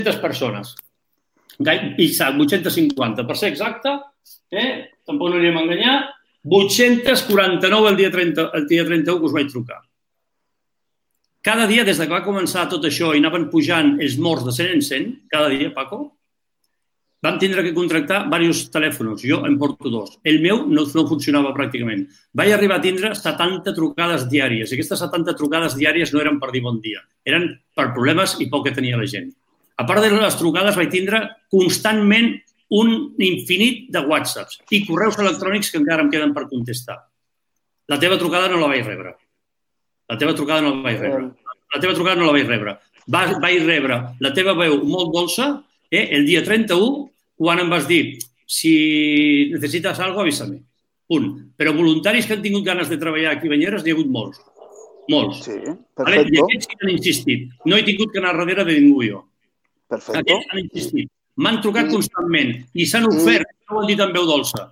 persones. I 850, per ser exacte, tampoc no anirem a enganyar, 849 el dia 31 que us vaig trucar. Cada dia, des que va començar tot això i anaven pujant els morts de 100 en 100, cada dia, Paco, vam tindre que contractar diversos telèfons. Jo en porto 2. El meu no funcionava pràcticament. Vaig arribar a tindre 70 trucades diàries. I aquestes 70 trucades diàries no eren per dir bon dia. Eren per problemes i por que tenia la gent. A part de les trucades, vaig tindre constantment un infinit de whatsapps i correus electrònics que encara em queden per contestar. La teva trucada no la vaig rebre. La teva trucada no la vaig rebre. Vaig rebre la teva veu molt dolça el dia 31, quan em vas dir si necessites alguna cosa, avisa-me. Punt. Però voluntaris que han tingut ganes de treballar aquí a Banyeres n'hi ha hagut molts. Molts. Sí, perfecte. I aquests sí que han insistit. No he tingut que anar darrere de ningú jo. Perfecte. Aquests han insistit. M'han trucat constantment i s'han ofert, no ho han dit amb veu dolça.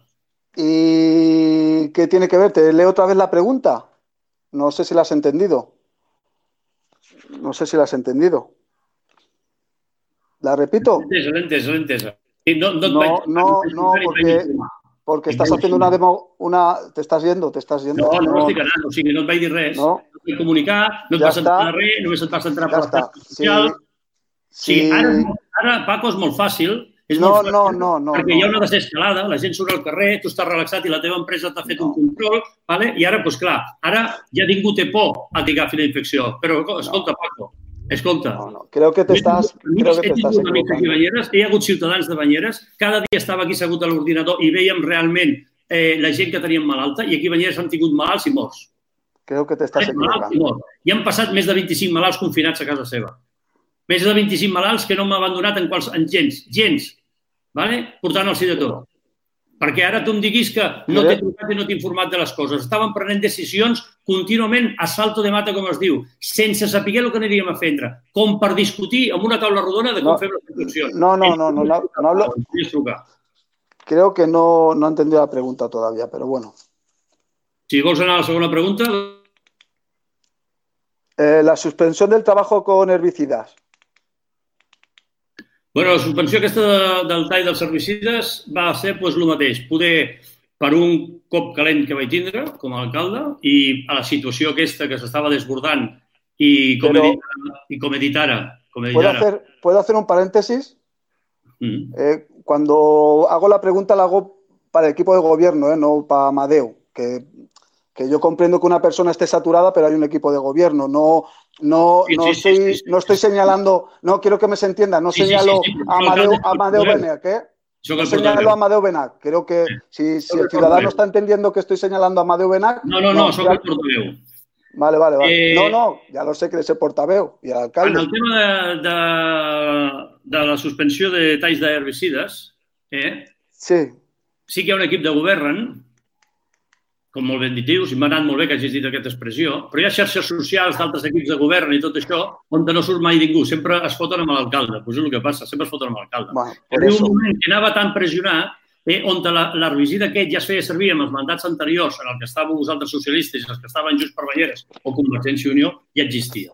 ¿Y qué tiene que ver? Te leo otra vez la pregunta. No sé si la has entendido. ¿La repito? L'he entesa. No, porque estás haciendo una demo, te estás yendo. No estic anant, o sigui, no et vaig dir res. No et vaig comunicar, no et vas entrar res, només et vas entrar per la xarxa social. Sí, ara, Paco, és molt fàcil. No. Perquè hi ha una desescalada, la gent surt al carrer, tu estàs relaxat i la teva empresa t'ha fet un control, i ara, doncs clar, ara ja ningú té por a que agafi la infecció. Però, escolta, Paco, escolta. Creo que te estás equivocando. Hi ha hagut ciutadans de Banyeres, cada dia estava aquí assegut a l'ordinador i veiem realment la gent que teníem malalta i aquí a Banyeres han tingut malalts i morts. Creo que te estás equivocando. I han passat més de 25 malalts confinats a casa seva. Més de 25 malalts que no m'ha abandonat en gens. Portant-los de tot. Perquè ara tu em diguis que no t'he trucat i no t'he informat de les coses. Estàvem prenent decisions contínuament a salto de mata, com es diu, sense saber el que aniríem a fer, com per discutir amb una taula rodona de com fem les situacions. No hablo. Creo que no he entendido la pregunta todavía, pero bueno. Si vols anar a la segona pregunta. La suspensión del trabajo con herbicidas. Bueno, la suspensió aquesta del tall dels herbicides va ser el mateix. Poder, per un cop calent que vaig tindre com a alcalde i a la situació aquesta que s'estava desbordant i com he dit ara. ¿Puedo hacer un paréntesis? Cuando hago la pregunta la hago para el equipo de gobierno, no para Amadeu, que yo comprendo que una persona esté saturada, pero hay un equipo de gobierno. No estoy señalando, no quiero que me se entienda, no señalo a Amadeu Benach, No señalo a Amadeu Benach. Creo que si el ciudadano está entendiendo que estoy señalando a Amadeu Benach... No, soc el portaveu. Vale. No, ya lo sé que eres el portaveu i l'alcalde. En el tema de la suspensió de talls d'herbicides, sí que hi ha un equip de govern, com molt ben dit dius, i m'ha anat molt bé que hagis dit aquesta expressió, però hi ha xarxes socials d'altres equips de govern i tot això on no surt mai ningú. Sempre es foten amb l'alcalde. Doncs és el que passa, sempre es foten amb l'alcalde. Hi havia un moment que anava tan pressionat on l'herbicida aquest ja es feia servir amb els mandats anteriors en el que estàveu vosaltres socialistes i els que estaven Junts per Banyeres o Convergència i Unió, ja existia.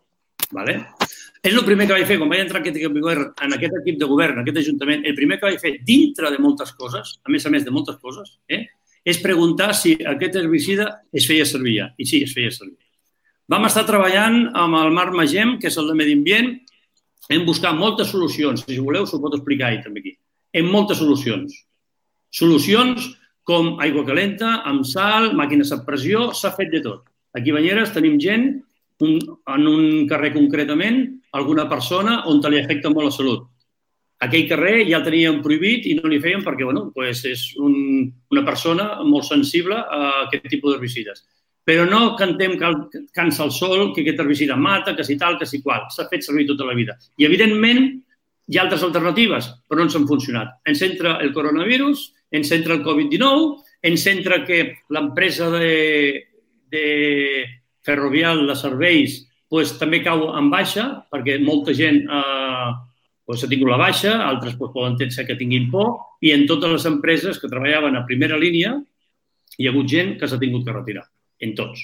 És el primer que vaig fer, quan vaig entrar en aquest equip de govern, en aquest ajuntament, el primer que vaig fer dintre de moltes coses, a més de moltes coses, és preguntar si aquest herbicida es feia servir ja. I sí, es feia servir. Vam estar treballant amb el Marc Magem, que és el de Medi Ambient, hem buscat moltes solucions. Si voleu, s'ho pot explicar ell també aquí. Hem moltes solucions. Solucions com aigua calenta, amb sal, màquines a pressió, s'ha fet de tot. Aquí a Banyeres tenim gent, en un carrer concretament, alguna persona on li afecta molt la salut. Aquell carrer ja el teníem prohibit i no li feien perquè és una persona molt sensible a aquest tipus d'herbicides. Però no cantem cansa el sol, que aquest herbicida mata, que si tal, que si qual. S'ha fet servir tota la vida. I, evidentment, hi ha altres alternatives, però no ens han funcionat. Ens entra el coronavirus, ens entra el Covid-19, ens entra que l'empresa de ferrovial de serveis també cau en baixa, perquè molta gent s'ha tingut la baixa, altres poden ser que tinguin por, i en totes les empreses que treballaven a primera línia hi ha hagut gent que s'ha tingut que retirar, en tots.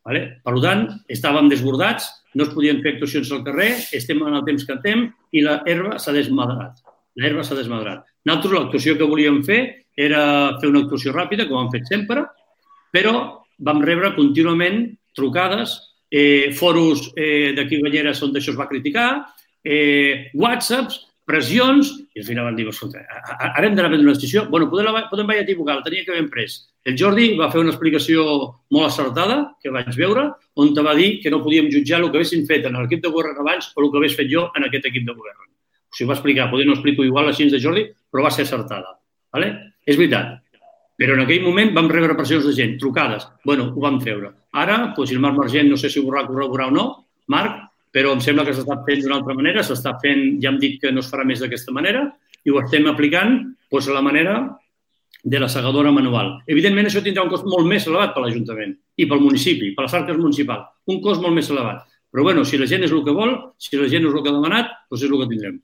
Per tant, estàvem desbordats, no es podien fer actuacions al carrer, estem en el temps que estem i l'herba s'ha desmadrat. Nosaltres l'actuació que volíem fer era fer una actuació ràpida, com hem fet sempre, però vam rebre contínuament trucades, foros d'aquí Banyeres on això es va criticar, whatsapps, pressions, i al final van dir, escolta, ara hem d'anar a prendre una decisió. Bueno, podem vaig equivocar, la tenia que haver pres. El Jordi va fer una explicació molt acertada, que vaig veure, on va dir que no podíem jutjar el que haguessin fet en l'equip de govern abans o el que hagués fet jo en aquest equip de govern. O sigui, va explicar, potser no explico igual així de Jordi, però va ser acertada. És veritat. Però en aquell moment vam rebre pressions de gent, trucades. Bueno, ho vam treure. Ara, si el Marc Margent no sé si ho vorrà corroborar o no, Marc, però em sembla que s'està fent d'una altra manera, s'està fent, ja hem dit que no es farà més d'aquesta manera, i ho estem aplicant a la manera de la segadora manual. Evidentment, això tindrà un cost molt més elevat per l'Ajuntament i pel municipi, per les arques municipals. Un cost molt més elevat. Però, bueno, si la gent és el que vol, si la gent és el que ha demanat, doncs és el que tindrem.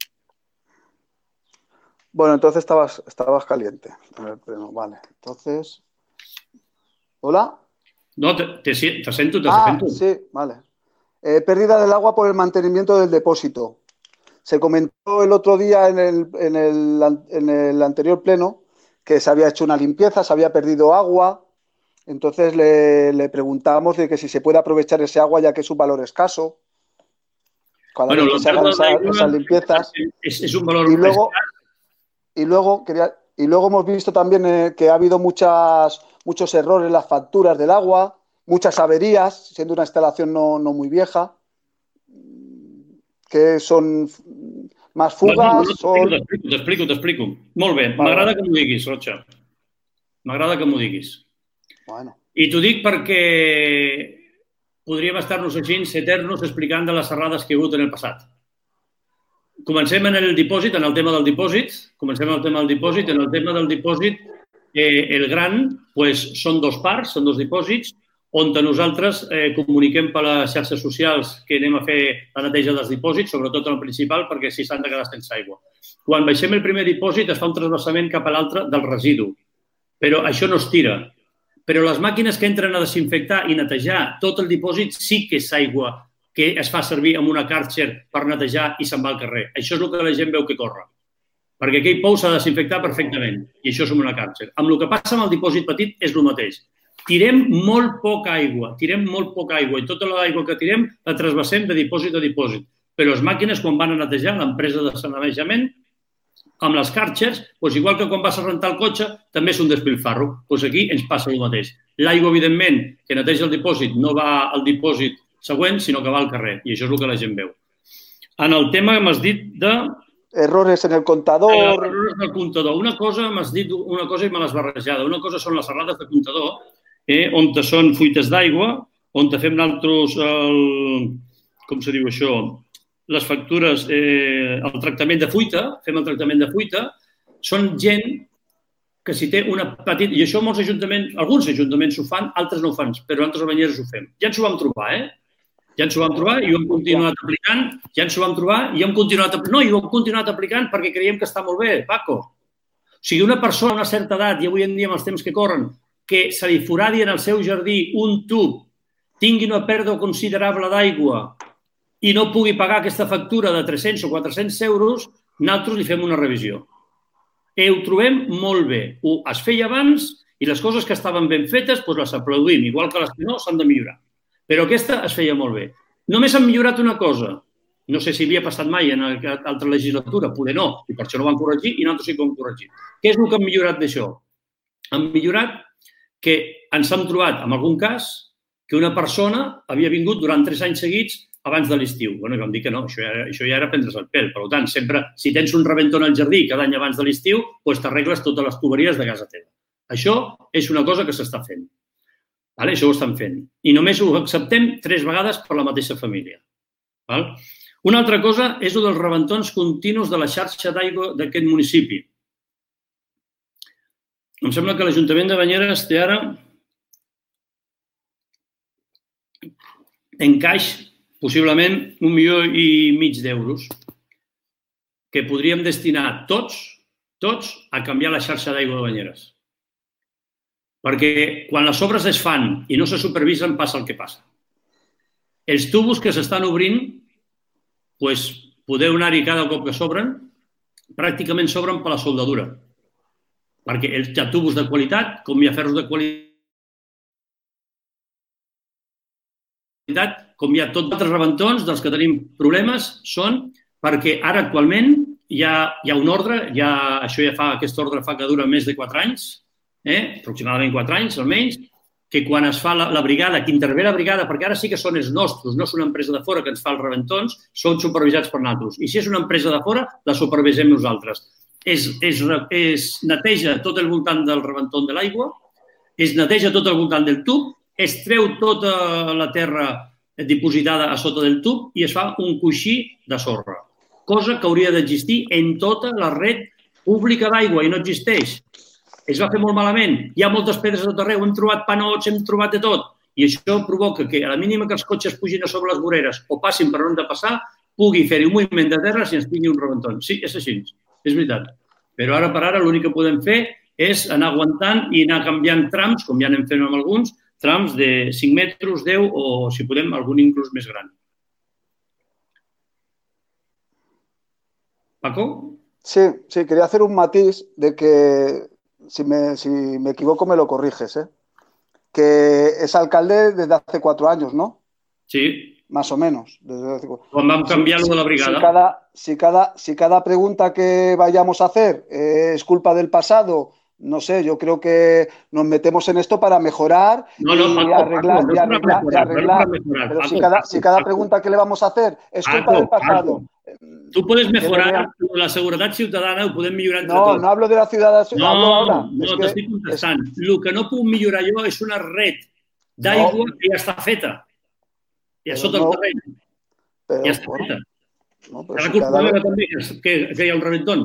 Bueno, entonces estabas caliente. Vale, entonces... ¿Hola? No, te siento. Sí, vale. Pérdida del agua por el mantenimiento del depósito. Se comentó el otro día en el anterior pleno que se había hecho una limpieza, se había perdido agua. Entonces le preguntamos de que si se puede aprovechar ese agua ya que es un valor escaso. Cuando se hagan esas limpiezas. Es un valor y luego hemos visto también que ha habido muchos errores en las facturas del agua, muchas averías, siendo una instalación no muy vieja, que son más fugas... T'explico. Molt bé, m'agrada que m'ho diguis, Rocha. M'agrada que m'ho diguis. Bueno. I t'ho dic perquè podríem estar-nos així eternos explicant de les errades que hi ha hagut en el passat. Comencem en el dipòsit, en el tema del dipòsit. En el tema del dipòsit, el gran són dos parts, són dos dipòsits, on nosaltres comuniquem per les xarxes socials que anem a fer la neteja dels dipòsits, sobretot en el principal, perquè si s'han de quedar sense aigua. Quan baixem el primer dipòsit es fa un transvasament cap a l'altre del residu, però això no es tira. Però les màquines que entren a desinfectar i netejar tot el dipòsit sí que és aigua que es fa servir amb una Karcher per netejar i se'n va al carrer. Això és el que la gent veu que corre. Perquè aquell pou s'ha de desinfectar perfectament i això és amb una Karcher. Amb el que passa amb el dipòsit petit és el mateix. Tirem molt poca aigua i tota l'aigua que tirem la trasbassem de dipòsit a dipòsit. Però les màquines, quan van a netejar, l'empresa de sanejament, amb les Karchers, igual que quan vas a rentar el cotxe, també és un despilfarro. Aquí ens passa el mateix. L'aigua, evidentment, que neteja el dipòsit no va al dipòsit següent, sinó que va al carrer. I això és el que la gent veu. En el tema que m'has dit de... Errores en el comptador. Errores del comptador. Una cosa, m'has dit una cosa i me l'has barrejada. Una cosa són les errades de comptador, on són fuites d'aigua, on fem nosaltres, com se diu això, les factures, el tractament de fuita, fem el tractament de fuita, són gent que si té una petita... I això molts ajuntaments, alguns ajuntaments ho fan, altres no ho fan, però altres a Banyeres ho fem. Ja ens ho vam trobar, Ja ens ho vam trobar i ho hem continuat aplicant. I ho hem continuat aplicant perquè creiem que està molt bé, Paco. O sigui, una persona a una certa edat, i avui en dia amb els temps que corren, que se li foradi en el seu jardí un tub, tingui una pèrdua considerable d'aigua i no pugui pagar aquesta factura de 300 o 400 euros, nosaltres li fem una revisió. Ho trobem molt bé. Es feia abans i les coses que estaven ben fetes les aplaudim, igual que les que no s'han de millorar. Però aquesta es feia molt bé. Només han millorat una cosa. No sé si havia passat mai en altra legislatura, potser no, i per això no ho van corregir i nosaltres sí que ho hem corregit. Què és el que han millorat d'això? Han millorat que ens hem trobat, en algun cas, que una persona havia vingut durant 3 anys seguits abans de l'estiu. Bé, vam dir que no, això ja era prendre's el pèl. Per tant, sempre, si tens un rebentó al jardí cada any abans de l'estiu, t'arregles totes les tuberies de casa teva. Això és una cosa que s'està fent. Això ho estan fent. I només ho acceptem 3 vegades per la mateixa família. Una altra cosa és el dels rebentons continus de la xarxa d'aigua d'aquest municipi. Em sembla que l'Ajuntament de Banyeres té ara en caix possiblement 1,5 milions d'euros que podríem destinar tots a canviar la xarxa d'aigua de Banyeres. Perquè quan les obres es fan i no se supervisen passa el que passa. Els tubos que s'estan obrint, podeu anar-hi cada cop que s'obren, pràcticament s'obren per la soldadura. Perquè hi ha tubos de qualitat, com hi ha ferros de qualitat, com hi ha tots altres rebentons dels que tenim problemes, són perquè ara actualment hi ha un ordre, aquesta ordre fa que dura més de 4 anys, aproximadament 4 anys almenys, que quan es fa la brigada, que intervé la brigada, perquè ara sí que són els nostres, no és una empresa de fora que ens fa els rebentons, són supervisats per nosaltres. I si és una empresa de fora, la supervisem nosaltres. Es neteja tot el voltant del rebentó de l'aigua, es neteja tot el voltant del tub, es treu tota la terra dipositada a sota del tub i es fa un coixí de sorra, cosa que hauria d'existir en tota la red pública d'aigua i no existeix. Es va fer molt malament, hi ha moltes pedres a tot arreu, hem trobat panots, hem trobat de tot, i això provoca que a la mínima que els cotxes pugin a sobre les voreres o passin per on han de passar, pugui fer-hi un moviment de terra si ens tingui un rebentó. Sí, és així, és veritat. Però ara per ara l'únic que podem fer és anar aguantant i anar canviant trams, com ja anem fent amb alguns, trams de 5 metres, 10 o, si podem, algun inclús més gran. Paco? Sí, quería hacer un matiz de que, si me equivoco me lo corriges, que es alcalde desde hace 4 años, ¿no? Sí. Más o menos. Quan vam canviar lo de la brigada. Si cada pregunta que vayamos a hacer es culpa del pasado, no sé, yo creo que nos metemos en esto para mejorar y arreglar. Pero si cada pregunta que le vamos a hacer es culpa del pasado... Tu puedes mejorar la seguretat ciutadana, ho podem millorar entre tots. No hablo de la ciutadana. No, t'estic contestant. El que no puc millorar jo és una red d'aigua que ja està feta. Ja sota el terreny. Ja està feta. Cada culpable també que hi ha un reventón.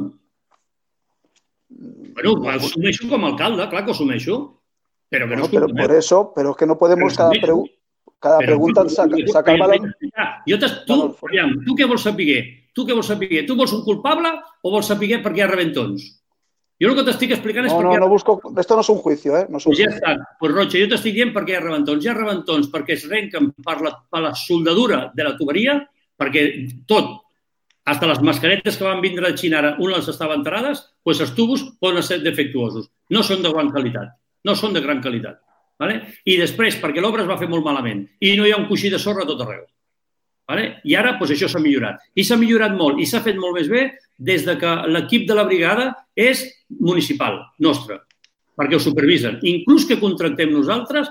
Bueno, ho assumeixo com a alcalde, clar que ho assumeixo. Però que no és culpa meva. Por eso, pero es que no podemos cada pregunta sacar valor. Tu què vols saber? Tu vols un culpable o vols saber per què hi ha reventons? Jo el que t'estic explicant és per què... No busco... Esto no es un juicio, No es un juicio. Ja està. Pues, Rocha, jo t'estic dient per què hi ha reventons. Hi ha reventons perquè es renquen per la soldadura de la tuberia, perquè tot, fins les mascaretes que van vindre de Xina ara, unes estaven enterrades, doncs els tubos poden ser defectuosos. No són de gran qualitat. No són de gran qualitat. I després, perquè l'obra es va fer molt malament i no hi ha un coixí de sorra a tot arreu. I ara això s'ha millorat. I s'ha millorat molt i s'ha fet molt més bé des que l'equip de la brigada és municipal, nostre, perquè ho supervisen. Inclús que contractem nosaltres,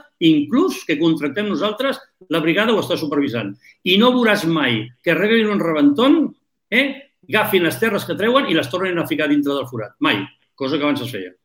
la brigada ho està supervisant. I no veuràs mai que rebin un reventón, agafin les terres que treuen i les tornen a ficar dintre del forat. Mai. Cosa que abans es feia.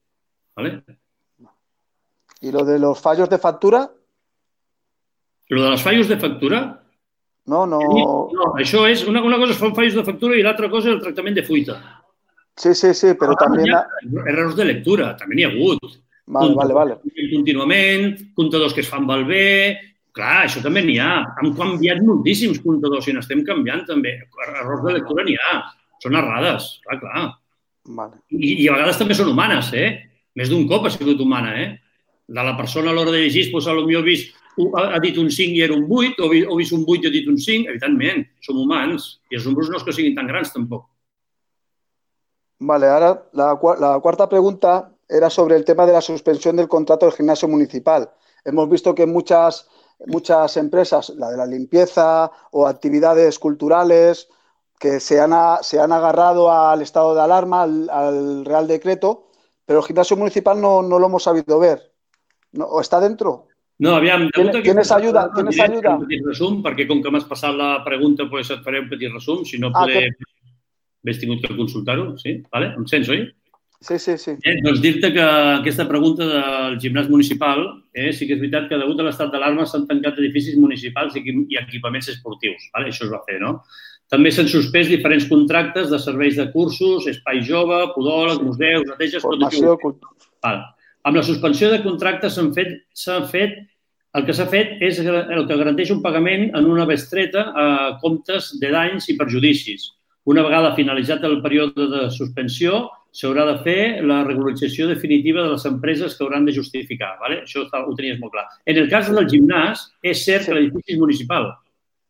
¿Y lo de los fallos de factura? Lo de los fallos de factura? No, això és... Una cosa són fallos de factura i l'altra cosa és el tractament de fuita. Sí, però també... Errors de lectura, també n'hi ha hagut. Vale. Contínuament, comptadors que es fan malbé... Clar, això també n'hi ha. Han canviat moltíssims comptadors i n'estem canviant també. Errors de lectura n'hi ha. Són errades, clar. I a vegades també són humanes, Més d'un cop ha sigut humana, De la persona a l'hora de llegir, potser ha dit un 5 i era un 8, o vist un 8 i ha dit un 5, evidentment, som humans, i els números no és que siguin tan grans tampoc. Vale, ahora la cuarta pregunta era sobre el tema de la suspensión del contrato del gimnasio municipal. Hemos visto que muchas empresas, la de la limpieza o actividades culturales, que se han agarrado al estado de alarma, al Real Decreto, pero el gimnasio municipal no lo hemos sabido ver. ¿O está dentro? No, aviam... ¿Tienes ayuda? Un petit resum, perquè com que m'has passat la pregunta, et faré un petit resum, si no hauries tingut que consultar-ho, sí? Em sents, oi? Sí. Doncs dir-te que aquesta pregunta del gimnàs municipal, sí que és veritat que degut a l'estat d'alarma s'han tancat edificis municipals i equipaments esportius. Això es va fer, no? També s'han suspès diferents contractes de serveis de cursos, espai jove, podòleg, museus, neteges... Formació... Amb la suspensió de contractes el que s'ha fet és el que garanteix un pagament en una bestreta a comptes de danys i perjudicis. Una vegada finalitzat el període de suspensió, s'haurà de fer la regularització definitiva de les empreses que hauran de justificar. Això ho tenies molt clar. En el cas del gimnàs, és cert que l'edifici és municipal,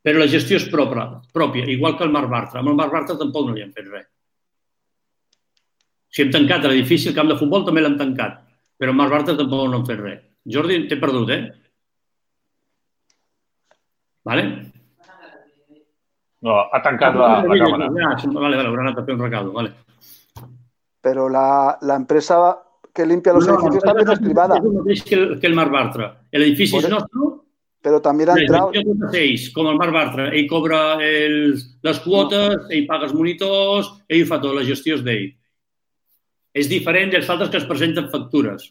però la gestió és pròpia, igual que el Marc Bartra. Amb el Marc Bartra tampoc no li han fet res. Si hem tancat l'edifici, el camp de futbol també l'hem tancat, però el Marc Bartra tampoc no han fet res. Jordi, t'he perdut, Vale? No, ha tancat la càmera. Vale, haurà anat a fer un recado, vale. Però la empresa que limpia los edificios también es privada. És el mateix que el Marc Bartra. L'edifici és nostre, però també han entrat... Com el Marc Bartra, ell cobra les quotes, ell paga els monitors, ell fa tot, la gestió és d'ell. És diferent dels altres que es presenten factures.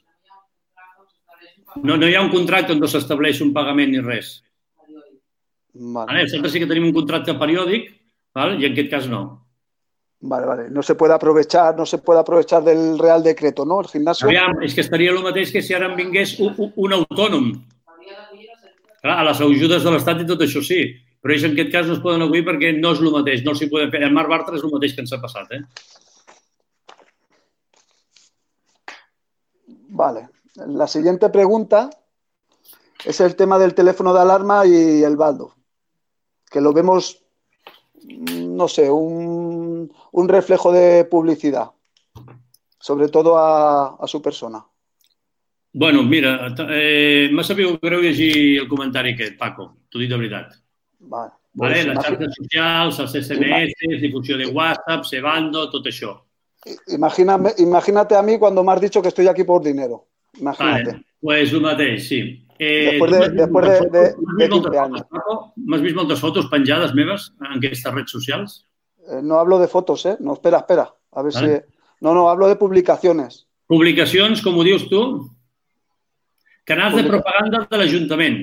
No hi ha un contracte on s'estableix un pagament ni res. Nosaltres sí que tenim un contracte periòdic i en aquest cas no. Vale. No se puede aprovechar del Real Decreto, ¿no? El gimnasio. Aviam, és que estaria el mateix que si ara em vingués un autònom. Clar, a les ajudes de l'Estat i tot això sí, però ells en aquest cas no es poden acollir perquè no és el mateix, no s'hi poden fer. El Marc Bartra és el mateix que ens ha passat, Vale. La siguiente pregunta es el tema del teléfono de alarma y el baldo, que lo vemos, no sé, un reflejo de publicidad, sobre todo a su persona. Bueno, mira, m'ha sabut greu llegir el comentari aquest, Paco, t'ho dic de veritat. Vale, les xarxes socials, els SMS, difusió de WhatsApp, Sebando, tot això. Imagínate a mí cuando me has dicho que estoy aquí por dinero. Imagínate. Vale, pues el mateix, sí. Después de 15 años. ¿M'has vist moltes fotos penjades meves en aquestes redes socials? No hablo de fotos, No, espera. A ver si... No, hablo de publicaciones. Publicacions, com ho dius tu? Canals de propaganda de l'Ajuntament.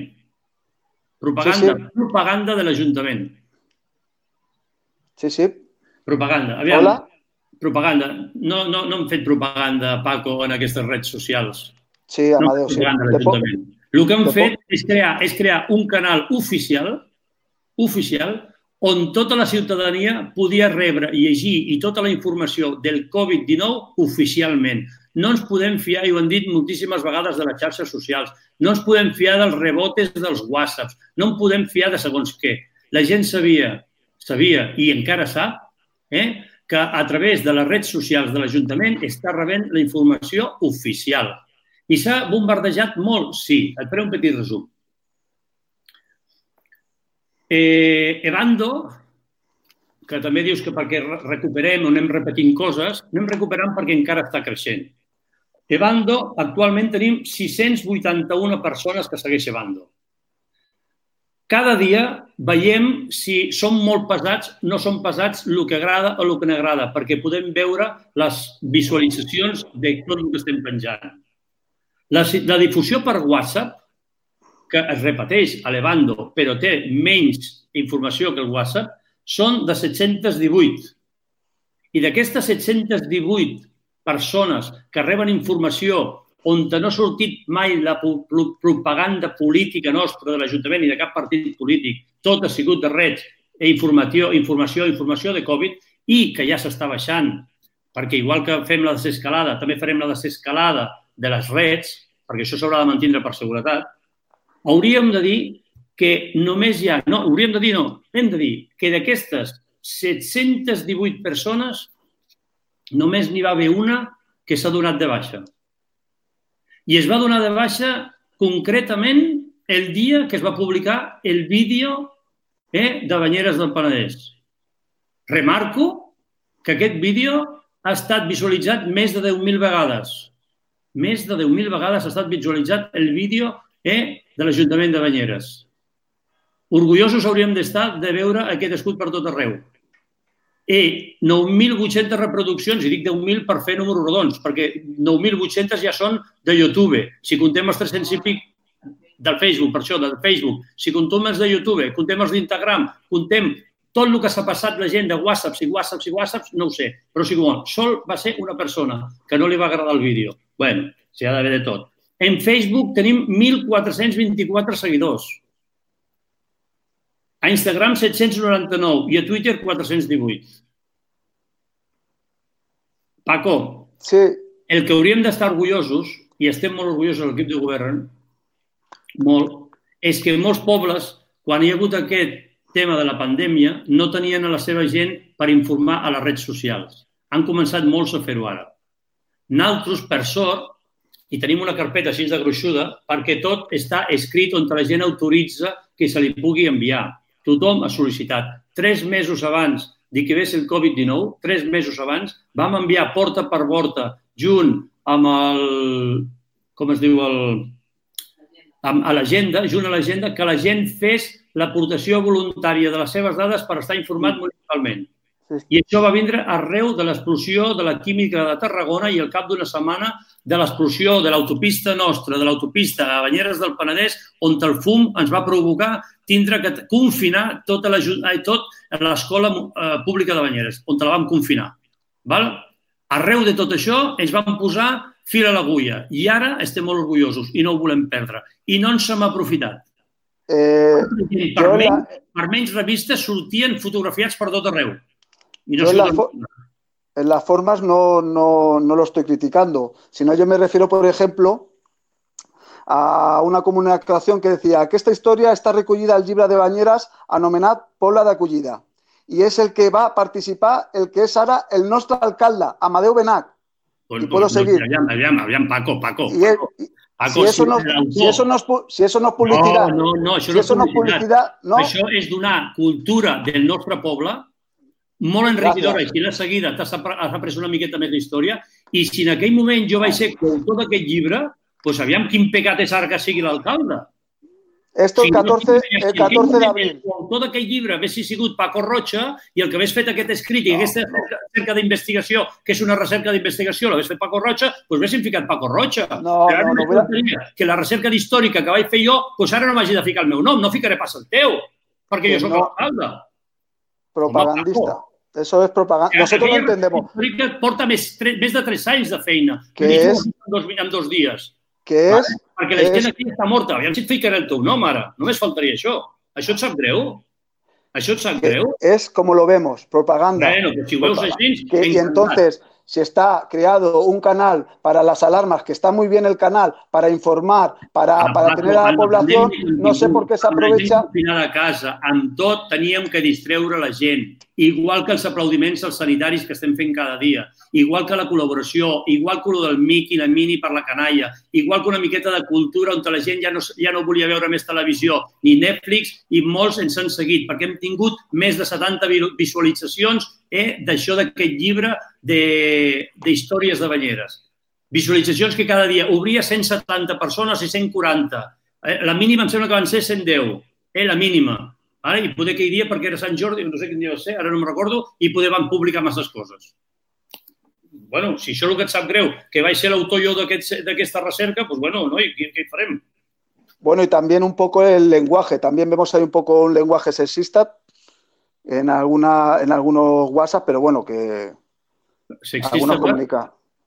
Propaganda de l'Ajuntament. Sí. Propaganda. Aviam. Hola? Propaganda. No hem fet propaganda, Paco, en aquestes redes socials. Sí, Amadeu, sí. El que hem fet és crear un canal oficial on tota la ciutadania podia rebre, llegir i tota la informació del Covid-19 oficialment. No ens podem fiar, i ho han dit moltíssimes vegades, de les xarxes socials. No ens podem fiar dels rebotes dels whatsapps. No en podem fiar de segons què. La gent sabia i encara sap que a través de les redes socials de l'Ajuntament està rebent la informació oficial. I s'ha bombardejat molt? Sí. Et faré un petit resum. Ebando, que també dius que perquè recuperem o anem repetint coses, anem recuperant perquè encara està creixent. Ebando, actualment tenim 681 persones que segueix Ebando. Cada dia veiem si som molt pesats, no som pesats, el que agrada o el que no agrada, perquè podem veure les visualitzacions de tot el que estem penjant. La difusió per WhatsApp, que es repeteix a l'Ebando, però té menys informació que el WhatsApp, són de 718. I d'aquestes 718 persones que reben informació on no ha sortit mai la propaganda política nostra de l'Ajuntament ni de cap partit polític, tot ha sigut de redes, informació de Covid, i que ja s'està baixant, perquè igual que fem la desescalada, també farem la desescalada de les redes, perquè això s'haurà de mantindre per seguretat, hauríem de dir que només hi ha... No, hauríem de dir no. Hem de dir que d'aquestes 718 persones només n'hi va haver una que s'ha donat de baixa. I es va donar de baixa concretament el dia que es va publicar el vídeo de Banyeres del Penedès. Remarco que aquest vídeo ha estat visualitzat més de 10.000 vegades. Més de 10.000 vegades ha estat visualitzat el vídeo de l'Ajuntament de Banyeres. Orgullosos hauríem d'estar de veure aquest escut per tot arreu. 9.800 reproduccions, i dic 10.000 per fer números rodons, perquè 9.800 ja són de YouTube. Si contem els 300 i pic del Facebook, per això, del Facebook, si contem els de YouTube, contem els d'Instagram, contem tot el que s'ha passat la gent de WhatsApp, no ho sé, però sí que sol va ser una persona que no li va agradar el vídeo. Bé, s'hi ha d'haver de tot. En Facebook tenim 1.424 seguidors. A Instagram 799 i a Twitter 418. Paco, el que hauríem d'estar orgullosos, i estem molt orgullosos de l'equip de govern, molt, és que en molts pobles, quan hi ha hagut aquest tema de la pandèmia no tenien a la seva gent per informar a les redes socials. Han començat molts a fer-ho ara. Nosaltres, per sort, i tenim una carpeta així de gruixuda perquè tot està escrit on la gent autoritza que se li pugui enviar. Tothom ha sol·licitat. 3 mesos abans que ve el Covid-19, 3 mesos abans, vam enviar porta per porta, junt amb el... com es diu? A l'agenda, junt a l'agenda, que la gent fes l'aportació voluntària de les seves dades per estar informat municipalment. I això va vindre arreu de l'explosió de la química de Tarragona i al cap d'una setmana de l'explosió de l'autopista nostra, de l'autopista a Banyeres del Penedès, on el fum ens va provocar tindre que confinar tota l'escola pública de Banyeres, on la vam confinar. Arreu de tot això ens vam posar fil a l'agulla i ara estem molt orgullosos i no ho volem perdre. I no ens hem aprofitat. Per menys revistes sortien fotografiats per tot arreu. Yo en las formas no lo estoy criticando, sino yo me refiero, por ejemplo, a una comunicación que decía que esta historia está recogida al llibre de Banyeres anomenat Pobla d'Acollida y es el que va a participar el que es ahora el nostre alcalde, Amadeu Benach. Y puedo seguir. Aviam, Paco. Si eso no es publicidad. No, això no és publicitat. Això és donar cultura del nostre poble molt enriquidora, i si de seguida t'has après una miqueta més d'història, i si en aquell moment jo vaig ser coautor d'aquest llibre, doncs aviam quin pecat és ara que sigui l'alcalde. Esto el 14 de abril. L'autor d'aquest llibre hagués sigut Paco Rocha i el que hagués fet aquest escrit i aquesta recerca d'investigació, que és una recerca d'investigació, l'hagués fet Paco Rocha, doncs haguéssim ficat Paco Rocha. Que la recerca històrica que vaig fer jo, doncs ara no m'hagi de ficar el meu nom, no ficaré pas el teu, perquè jo soc l'alcalde. Propagandista. Eso es propaganda. Nosotros lo entendemos. Porta més de 3 anys de feina. Que és... En 2 dies. Que és... Perquè la gent aquí està morta. Aviam si et ficaré el teu nom ara. Només faltaria això. Això et sap greu? Això et sap greu? Es como lo vemos, propaganda. Bueno, pues si ho veus així... Y entonces, si está creado un canal para las alarmas, que está muy bien el canal, para informar, para tener a la población, no sé por qué se aprovecha... Al final a casa, amb tot teníem que distreure la gent. Igual que els aplaudiments als sanitaris que estem fent cada dia, igual que la col·laboració, igual que el del Miqui i la Mini per la canalla, igual que una miqueta de cultura on la gent ja no volia veure més televisió ni Netflix i molts ens han seguit perquè hem tingut més de 70 visualitzacions d'això d'aquest llibre d'històries de Banyeres. Visualitzacions que cada dia obria 170 persones i 140. La mínima em sembla que van ser 110, la mínima. I poder aquell dia, perquè era Sant Jordi, no sé quin dia va ser, ara no me'n recordo, i poder van publicar masses coses. Bueno, si això és el que et sap greu, que vaig ser l'autor jo d'aquesta recerca, doncs bueno, no, i què farem? Bueno, y también un poco el lenguaje, también vemos ahí un poco un lenguaje sexista en algunos WhatsApp, pero bueno, que algunos comunican.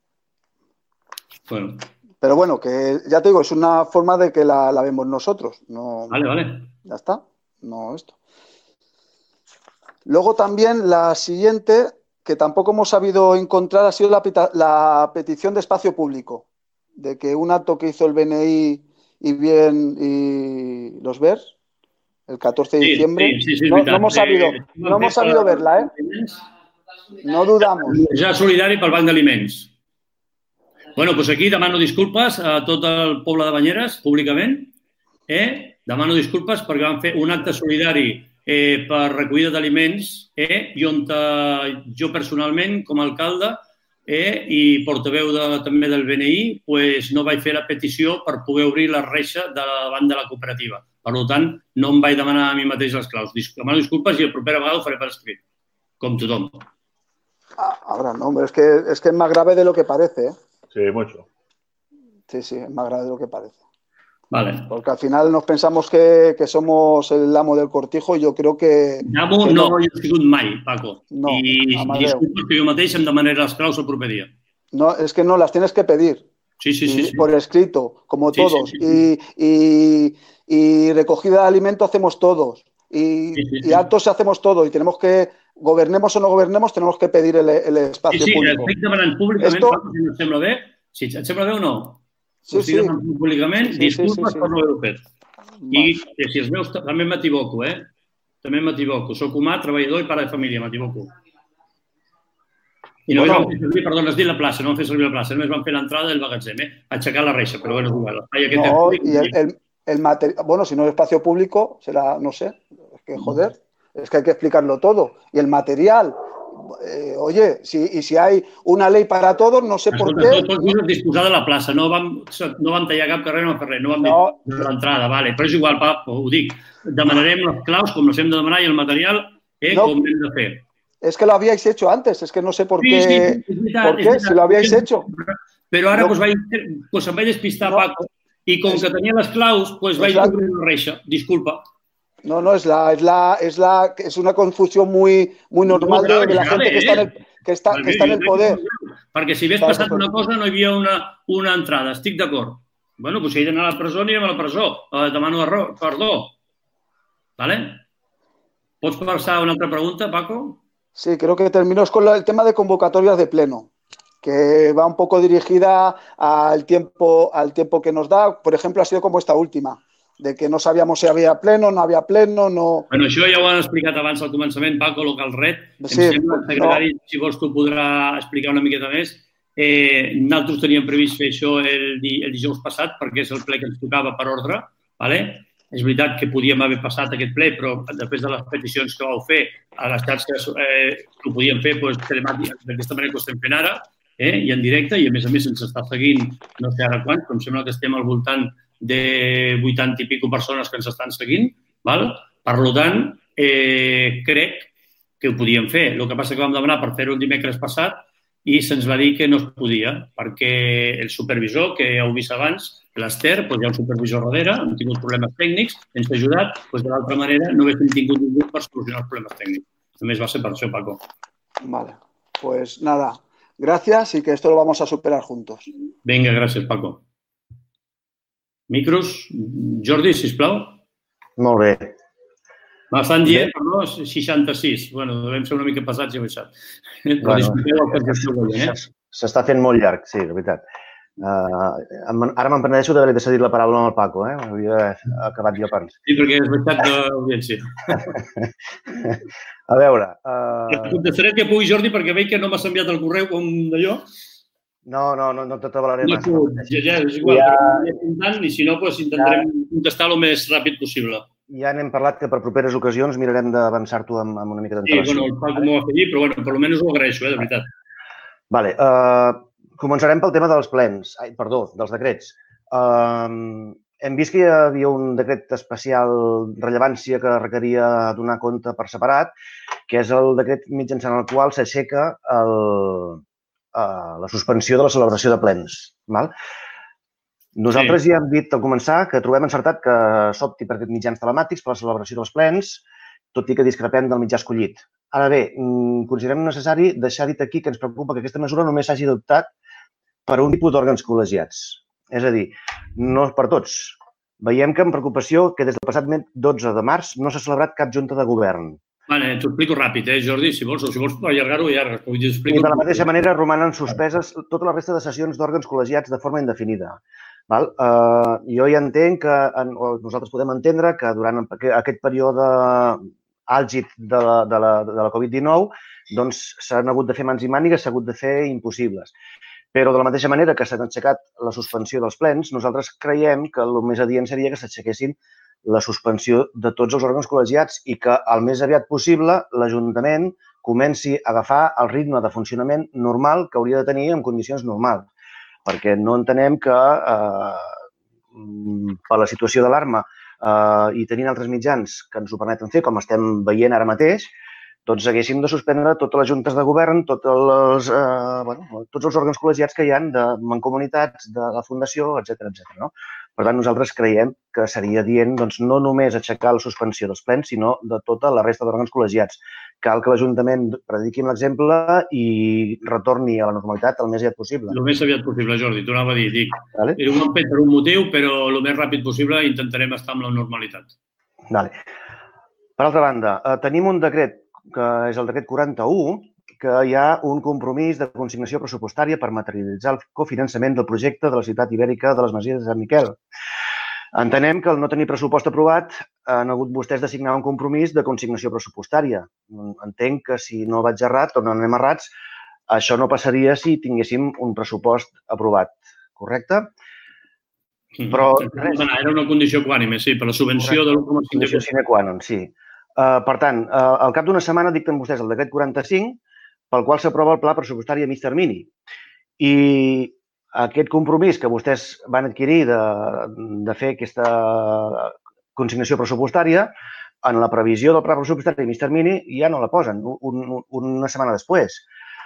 Bueno. Pero bueno, que ya te digo, es una forma de que la vemos nosotros. No, vale. Ya está. No esto. Luego también la siguiente, que tampoco hemos sabido encontrar, ha sido la petición de espacio público, de que un acto que hizo el BNI y los VERS, el 14 de diciembre, no hemos sabido verla, No dudamos. Ja solidari pel Banc d'Aliments. Bueno, doncs aquí demano disculpes a tot el poble de Banyeres, públicament, demano disculpes perquè vam fer un acte solidari per recollida d'aliments i on jo personalment, com a alcalde i portaveu també del BNI, no vaig fer la petició per poder obrir la reixa davant de la cooperativa. Per tant, no em vaig demanar a mi mateix les claus. Demano disculpes i la propera vegada ho faré per escrit, com tothom. Ahora, no, hombre, es que es más grave de lo que parece, Sí, mucho. Sí, es más grave de lo que parece. Vale. Porque al final nos pensamos que somos el amo del cortijo y yo creo que... Amo no he sigut mai, Paco. No, I disculpes que jo mateix em demanaré les claus el proper dia. No, es que no, las tienes que pedir. Sí. Por escrito, como todos. Sí. Y recogida de alimento hacemos todos. Y actos hacemos todos. Y tenemos que, gobernemos o no gobernemos, tenemos que pedir el espacio público. Sí, estic demanant públicament, Paco, si et sembla bé. Si et sembla bé o no? Estic demanant públicament, disculpes per no haver-ho fet. I si els meus també m'equivoco, També m'equivoco. Soc humà, treballador i pare de família, m'equivoco. I només vam fer servir, perdó, has dit la plaça, no vam fer servir la plaça, només vam fer l'entrada del magatzem, aixecar la reixa, però bueno, és igual. No, y el material, bueno, si no es espacio público, será, no sé, es que joder, es que hay que explicarlo todo. Y el material, oye, si hay una ley para todos, no sé por qué. Tots just disposar de la plaça, no vam tallar cap carrer, no vam fer res, no vam dir l'entrada, vale. Però és igual, ho dic, demanarem les claus com les hem de demanar i el material com hem de fer. Es que lo habíais hecho antes, es que no sé por qué, si lo habíais hecho. Però ara em vaig despistar, Paco, i com que tenia les claus, vaig obrir la reixa, disculpa. No, es una confusión muy normal de la gente que está en el poder. Perquè si hagués passat una cosa no hi havia una entrada, estic d'acord. Bueno, doncs si he d'anar a la presó, anirem a la presó. Demano perdó. ¿Vale? ¿Pots passar a una altra pregunta, Paco? Sí, creo que terminó con el tema de convocatorias de pleno, que va un poco dirigida al tiempo que nos da. Por ejemplo, ha sido como esta última, de que no sabíamos si había pleno, no habia pleno, no... Bueno, això ja ho han explicat abans al començament, Paco, Local Red. Em sembla, secretari, si vols tu podrà explicar una miqueta més. Nosaltres teníem previst fer això el dijous passat, perquè és el ple que ens tocava per ordre. És veritat que podíem haver passat aquest ple, però després de les peticions que vau fer a les xarxes que ho podíem fer d'aquesta manera que ho estem fent ara, i en directe, i a més se'ns està seguint no sé ara quants, però em sembla que estem al voltant de 80 i pico persones que ens estan seguint. Per tant, crec que ho podíem fer. El que passa que vam demanar per fer-ho el dimecres passat i se'ns va dir que no es podia, perquè el supervisor, que ja heu vist abans, l'Ester, hi ha un supervisor darrere, hem tingut problemes tècnics, ens ha ajudat, de l'altra manera no haguéssim tingut ningú per solucionar els problemes tècnics. Només va ser per això, Paco. Vale, pues nada, gracias y que esto lo vamos a superar juntos. Vinga, gràcies, Paco. Micros. Jordi, sisplau. Molt bé. M'estan dient, perdó, 66. Bueno, devem ser una mica pesats i he baixat. Però disculpeu el que esteu veient, S'està fent molt llarg, sí, de veritat. Ara me'n penedeixo d'haver cedit la paraula al Paco, Hauria d'haver acabat jo abans. Sí, perquè és baixat d'audiència. A veure... Contestaré que pugui, Jordi, perquè veig que no m'has enviat el correu com d'allò. No t'atabalaré massa. Ja, és igual, i si no, intentarem contestar el més ràpid possible. Ja n'hem parlat que per properes ocasions mirarem d'avançar-t'ho amb una mica d'antelació. Sí, el Paco m'ho va fer dir, però per almenys ho agraeixo, de veritat. Vale. Començarem pel tema dels plens, dels decrets. Hem vist que hi havia un decret d'especial rellevància que requeria donar compte per separat, que és el decret mitjançant el qual s'aixeca la suspensió de la celebració de plens. Nosaltres ja hem dit al començar que trobem encertat que s'opti per mitjans telemàtics per la celebració dels plens, tot i que discrepem del mitjà escollit. Ara bé, considerem necessari deixar dit aquí que ens preocupa que aquesta mesura només s'hagi adoptat per un tipus d'òrgans col·legiats. És a dir, no per tots. Veiem que amb preocupació que des del passat 12 de març no s'ha celebrat cap junta de govern. Vale, t'ho explico ràpid, Jordi, si vols allargar-ho, allargues. I de la mateixa manera romanen suspeses tota la resta de sessions d'òrgans col·legiats de forma indefinida. Jo ja entenc que nosaltres podem entendre que durant aquest període àlgid de la Covid-19 s'han hagut de fer mans i mànigues, s'ha hagut de fer impossibles. Però de la mateixa manera que s'ha aixecat la suspensió dels plens, nosaltres creiem que el més adient seria que s'aixequessin la suspensió de tots els òrgans col·legiats i que el més aviat possible l'Ajuntament comenci a agafar el ritme de funcionament normal que hauria de tenir en condicions normals. Perquè no entenem que per la situació d'alarma i tenint altres mitjans que ens ho permeten fer, com estem veient ara mateix, doncs haguéssim de suspendre totes les juntes de govern, tots els òrgans col·legiats que hi ha de mancomunitats, de la Fundació, etc. Per tant, nosaltres creiem que seria adient no només aixecar la suspensió dels plens, sinó de tota la resta d'òrgans col·legiats. Cal que l'Ajuntament prediqui amb l'exemple i retorni a la normalitat el més aviat possible. El més aviat possible, Jordi, t'ho anava a dir. Ho hem fet per un motiu, però el més ràpid possible intentarem estar amb la normalitat. Per altra banda, tenim un decret, que és el decret 41, que hi ha un compromís de consignació pressupostària per materialitzar el cofinançament del projecte de la ciutat ibèrica de les Masies de Sant Miquel. Entenem que al no tenir pressupost aprovat han hagut vostès de signar un compromís de consignació pressupostària. Entenc que si no vaig errat o no anem errats, això no passaria si tinguéssim un pressupost aprovat, correcte? Però era una condició equànime, sí, per la subvenció de l'1,5%. Condició sine qua non, sí. Per tant, al cap d'una setmana dicten vostès el decret 45, pel qual s'aprova el pla pressupostari a mig termini. I aquest compromís que vostès van adquirir de fer aquesta consignació pressupostària, en la previsió del pla pressupostari a mig termini ja no la posen, una setmana després.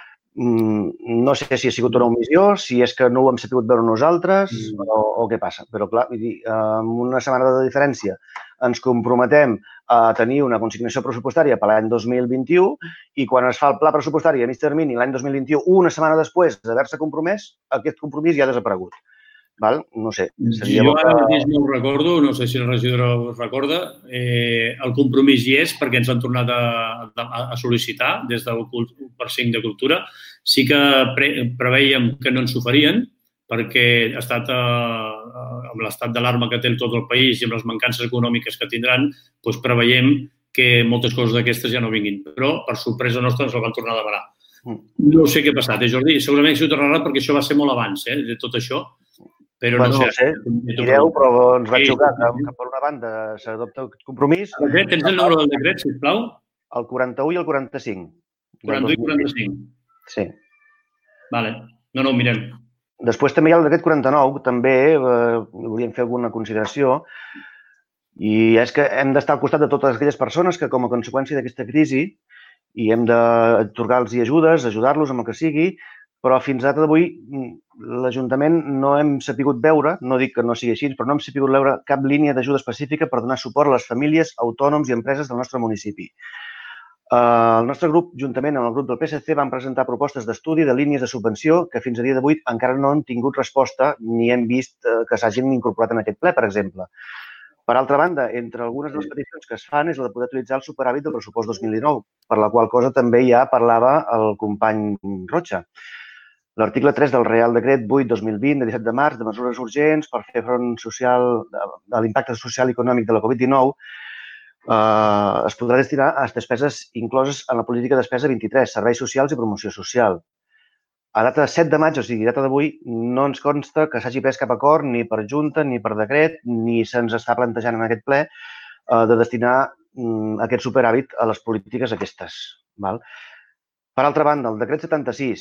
No sé si ha sigut una omissió, si és que no ho hem sabut veure nosaltres o què passa. Però, clar, amb una setmana de diferència ens comprometem a tenir una consignació pressupostària per l'any 2021 i quan es fa el pla pressupostari a mig termini l'any 2021, una setmana després d'haver-se compromès, aquest compromís ja ha desaparegut. No sé. Jo ara mateix no ho recordo, no sé si la regidora ho recorda. El compromís hi és perquè ens han tornat a sol·licitar des del 1% de Cultura. Sí que preveiem que no ens ho farien perquè ha estat amb l'estat d'alarma que té tot el país i amb les mancances econòmiques que tindran, doncs preveiem que moltes coses d'aquestes ja no vinguin. Però, per sorpresa nostra, ens el van tornar a demanar. No sé què ha passat, Jordi. Segurament s'ho tornarà perquè això va ser molt abans, de tot això. Però no sé. Direu, però ens va xocar que per una banda s'adopta aquest compromís. Tens el número del decret, sisplau? El 41 i el 45. 41 i 45. Sí. Vale. No, ho mirem. Després també hi ha el decret 49, també volíem fer alguna consideració, i és que hem d'estar al costat de totes aquelles persones que, com a conseqüència d'aquesta crisi, i hem d'atorgar-los ajudes, ajudar-los amb el que sigui, però fins a data d'avui l'Ajuntament no hem sabut veure, no dic que no sigui així, però no hem sabut veure cap línia d'ajuda específica per donar suport a les famílies, autònoms i empreses del nostre municipi. El nostre grup, juntament amb el grup del PSC, vam presentar propostes d'estudi de línies de subvenció que fins a dia d'avui encara no han tingut resposta ni hem vist que s'hagin incorporat en aquest ple, per exemple. Per altra banda, entre algunes de les peticions que es fan és la de poder utilitzar el superàvit del pressupost 2019, per la qual cosa també ja parlava el company Rocha. L'article 3 del Real Decret 8/2020 de 17 de març de mesures urgents per fer front a l'impacte social i econòmic de la Covid-19 es podrà destinar a les despeses incloses en la política de despesa 23, serveis socials i promoció social. A data de 7 de maig, o sigui, data d'avui, no ens consta que s'hagi pres cap acord ni per junta, ni per decret, ni se'ns està plantejant en aquest ple de destinar aquest superàvit a les polítiques aquestes. Per altra banda, el decret 76